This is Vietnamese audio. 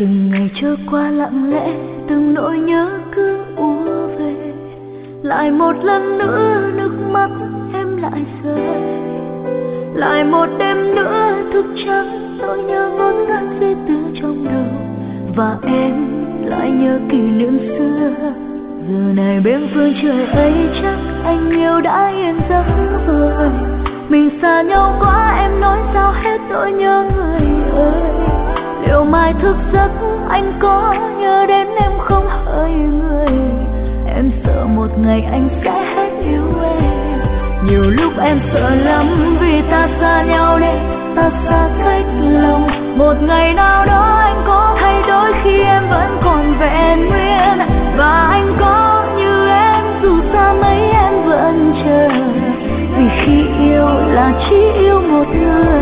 Từng ngày trôi qua lặng lẽ, từng nỗi nhớ cứ ùa về. Lại một lần nữa nước mắt em lại rơi. Lại một đêm nữa thức trắng, nỗi nhớ ngốn ngang suy tư trong đầu. Và em lại nhớ kỷ niệm xưa. Giờ này bên phương trời ấy chắc anh yêu đã yên giấc rồi. Mình xa nhau quá em nói sao hết nỗi nhớ người ơi. Liệu mai thức giấc anh có nhớ đến em không hỡi người. Em sợ một ngày anh sẽ hết yêu em. Nhiều lúc em sợ lắm vì ta xa nhau nên ta xa cách lòng. Một ngày nào đó anh có thay đổi khi em vẫn còn vẹn nguyên. Và anh có như em dù xa mấy em vẫn chờ. Vì khi yêu là chỉ yêu một người.